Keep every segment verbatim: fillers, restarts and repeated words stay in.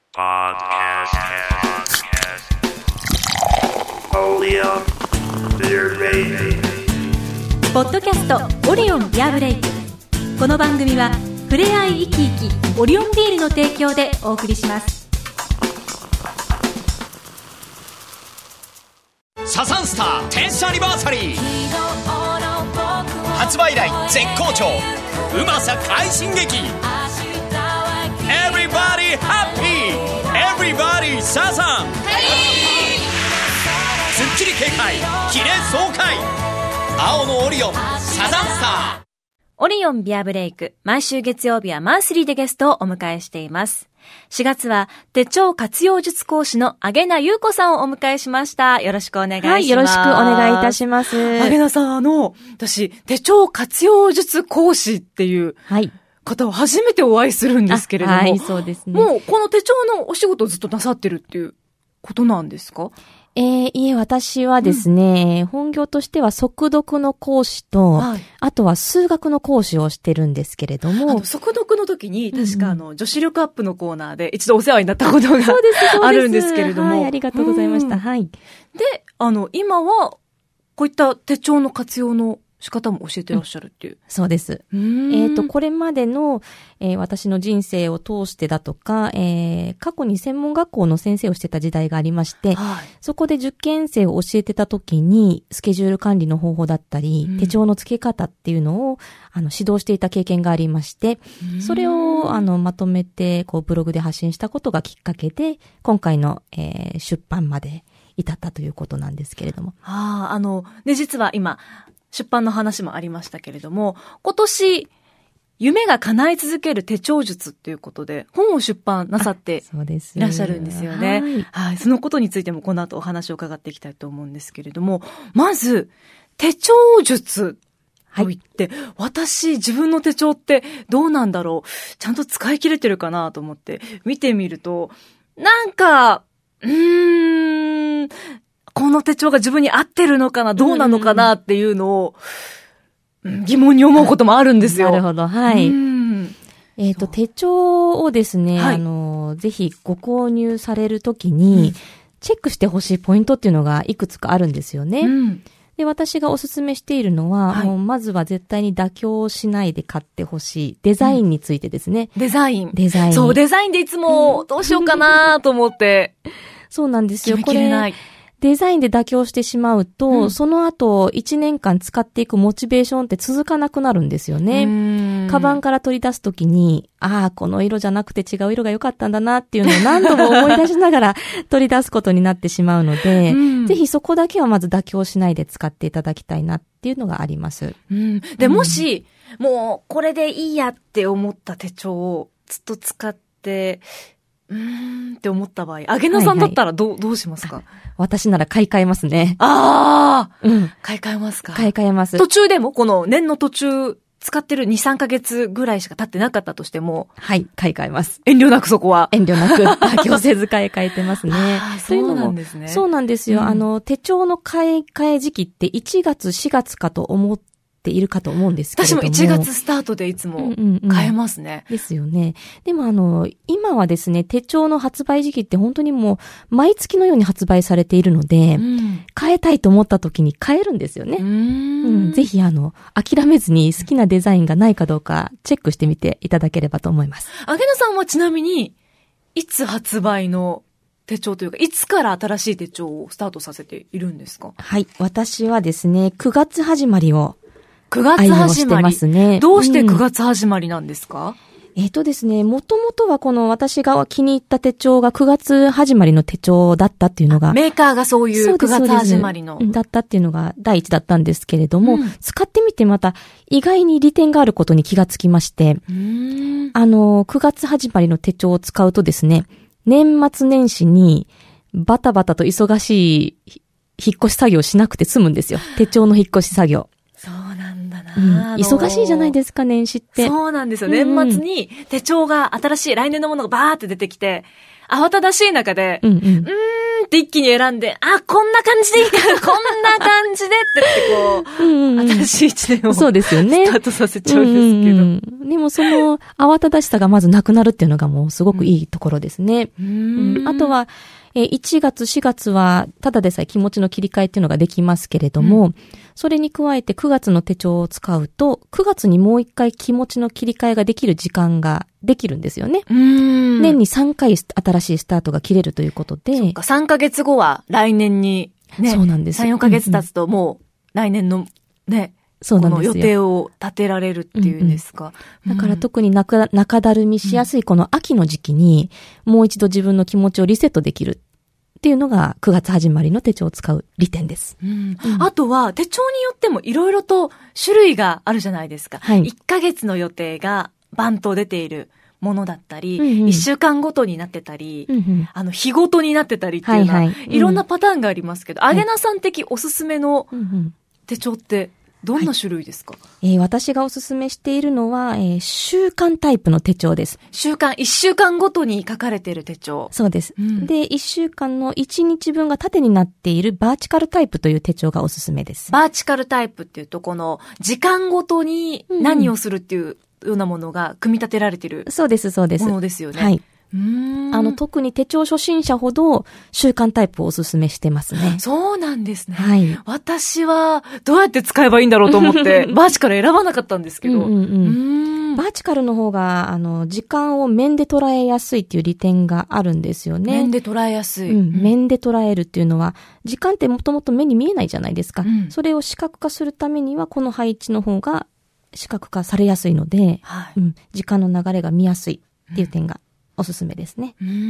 Podcast. Oleon Beer Brake。 ポッドキャストオリオンビアブレイク。この番組はふれあい生き生きオリオンビールの提供でお送りします。 サザンスターテンスアニバーサリー発売以来絶好調うまさ快進撃 Everybody happy Everybody サザンスッキリ軽快綺麗爽快青のオリオンサザンスター。 オリオンビアブレイク、毎週月曜日はマンスリーでゲストをお迎えしています。しがつは手帳活用術講師のあげなゆうこさんをお迎えしました。よろしくお願いします。はい、 よろしくお願いいたします。 あげなさん、あの、私、手帳活用術講師っていう方を初めてお会いするんですけれども、 はい、そうですね。 もうこの手帳のお仕事をずっとなさってるっていうことなんですか？ えー、いえ、私はですね、うん、本業としては速読の講師と、はい、あとは数学の講師をしてるんですけれども。 あの速読の時に、確かあの、うん、女子力アップのコーナーで一度お世話になったことがあるんですけれども。 はい、ありがとうございました。はい。 で、あの、今は、こういった手帳の活用の仕方も教えてらっしゃるっていう。うん、 そうです。えっと、これまでの、えー、私の人生を通してだとか、えー、過去に専門学校の先生をしてた時代がありまして、はい、そこで受験生を教えてた時に、スケジュール管理の方法だったり、うん、手帳の付け方っていうのを、あの、指導していた経験がありまして、それを、あの、まとめて、こう、ブログで発信したことがきっかけで、今回の、えー、出版まで至ったということなんですけれども。 ああ、あの、ね、実は今、出版の話もありましたけれども、今年、夢が叶い続ける手帳術っていうことで、本を出版なさっていらっしゃるんですよね。はい、はい。そのことについてもこの後お話を伺っていきたいと思うんですけれども、まず、手帳術と言って、はい、私、自分の手帳ってどうなんだろう、ちゃんと使い切れてるかなと思って見てみると、なんか、うーん、この手帳が自分に合ってるのかな、どうなのかなっていうのを、うん、疑問に思うこともあるんですよ。 なるほど、はい。えっと、手帳をですね、はい、あの、ぜひご購入されるときに、チェックしてほしいポイントっていうのがいくつかあるんですよね。うん、で、私がお勧めしているのは、はい、もうまずは絶対に妥協しないで買ってほしい。デザインについてですね。 うん、デザイン。 デザイン。 そう、デザインでいつもどうしようかなと思って。 そうなんですよ。 決めきれない。これデザインで妥協してしまうと、うん、その後いちねんかん使っていくモチベーションって続かなくなるんですよね。カバンから取り出すときに、ああ、この色じゃなくて違う色が良かったんだなっていうのを何度も思い出しながら取り出すことになってしまうので、うん、ぜひそこだけはまず妥協しないで使っていただきたいなっていうのがあります。 うん、で、もし、うん、もうこれでいいやって思った手帳をずっと使って、うーんって思った場合、あげなさんだったらどう、はいはい、どうしますか？ 私なら買い替えますね。 ああ、うん。買い替えますか？ 買い替えます。 途中でも、この年の途中、使ってるに、さんかげつぐらいしか経ってなかったとしても。 はい、買い替えます。 遠慮なくそこは。 遠慮なく、妥協せず買い替えてますね。 そうなんですね。 そうなんですよ。うん、あの、手帳の買い替え時期っていちがつ、しがつかと思って、いるかと思うんですけれども。 私もいちがつスタートでいつも買えますね。 うんうんうん、ですよね。でもあの、今はですね、手帳の発売時期って本当にもう毎月のように発売されているので、うん、買えたいと思った時に買えるんですよね。うーん、うん。ぜひあの、諦めずに好きなデザインがないかどうかチェックしてみていただければと思います。 あげなさんはちなみに、いつ発売の手帳というか、いつから新しい手帳をスタートさせているんですか？ はい。私はですね、くがつ始まりをくがつ始まり。 ますね。 どうしてくがつ始まりなんですか？ うん、えっとですね、もともとはこの私が気に入った手帳がくがつ始まりの手帳だったっていうのが。 メーカーがそういうくがつ始まりの。 だったっていうのが第一だったんですけれども、うん、使ってみてまた意外に利点があることに気がつきまして、うーんあの、くがつ始まりの手帳を使うとですね、年末年始にバタバタと忙しい引っ越し作業しなくて済むんですよ。手帳の引っ越し作業。 そうなんだな、 うん、忙しいじゃないですか、年始って。 そうなんですよ。年末に手帳が新しい来年のものがバーって出てきて、慌ただしい中で、うんうん、うーんって一気に選んで、あ、こんな感じでいいから、こんな感じでってってこう、うんうん、新しい一年をそうですよね。スタートさせちゃうんですけど。うんうん、でもその慌ただしさがまずなくなるっていうのがもうすごくいいところですね。うんうん、あとは、えいちがつ、しがつは、ただでさえ気持ちの切り替えっていうのができますけれども、うん、それに加えてくがつの手帳を使うと、くがつにもう一回気持ちの切り替えができる時間ができるんですよね。うん年にさんかい新しいスタートが切れるということで。 そうか、さんかげつごは来年にね、そうなんです。さん、よんかげつ経つともう来年のね、そうなんですよ。この予定を立てられるっていうんですか。 うんうん、だから特に中、中だるみしやすいこの秋の時期に、もう一度自分の気持ちをリセットできるっていうのがくがつ始まりの手帳を使う利点です。 うんうん、あとは手帳によってもいろいろと種類があるじゃないですか。はい、いっかげつの予定がバンと出ているものだったり、うんうん、いっしゅうかんごとになってたり、うんうん、あの日ごとになってたりっていうのは、はいはい、いろんなパターンがありますけど、あげなさん的おすすめの手帳ってどんな種類ですか？はい、 えー、私がおすすめしているのは、えー、週間タイプの手帳です。 週間、いっしゅうかんごとに書かれている手帳。 そうです。うん、で、いっしゅうかんのいちにちぶんが縦になっているバーチカルタイプという手帳がおすすめです。 バーチカルタイプっていうと、この時間ごとに何をするっていうようなものが組み立てられている、うん、 そうです、そうです。 ものですよね。 はい。うーんあの、特に手帳初心者ほど習慣タイプをおすすめしてますね。 そうなんですね。はい。私はどうやって使えばいいんだろうと思って、バーチカル選ばなかったんですけど。うんうんうん、うーんバーチカルの方が、あの、時間を面で捉えやすいっていう利点があるんですよね。 面で捉えやすい。 うん。面で捉えるっていうのは、時間ってもともと目に見えないじゃないですか。うん、それを視覚化するためには、この配置の方が視覚化されやすいので、はいうん、時間の流れが見やすいっていう点が、うんおすすめですね。 うーん、うん、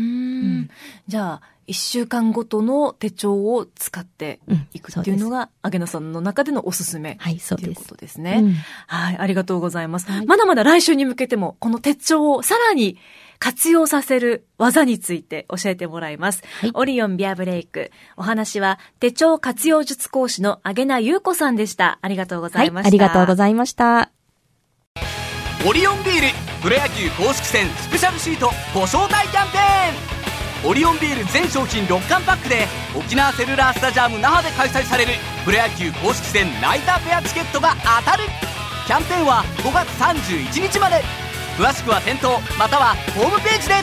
じゃあいっしゅうかんごとの手帳を使っていくっていうのが、あげなさんの中でのおすすめ、はい、そうですということですね、うん、はい、ありがとうございます、はい、まだまだ来週に向けてもこの手帳をさらに活用させる技について教えてもらいます、はい、オリオンビアブレイク。お話は手帳活用術講師のあげなゆうこさんでした。ありがとうございました、はい、 ありがとうございました。 オリオンビールプロ野球公式戦スペシャルシートご招待キャンペーン。オリオンビール全商品ろっかんパックで沖縄セルラースタジアム那覇で開催されるプロ野球公式戦ナイターフェアチケットが当たる。キャンペーンはごがつさんじゅういちにちまで。詳しくは店頭またはホームページで。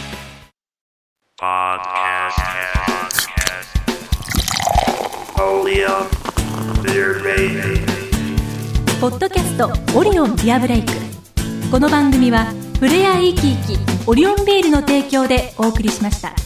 ポッドキャストオリオンビアブレイク。この番組はプレイヤーイキイキオリオンビールの提供でお送りしました。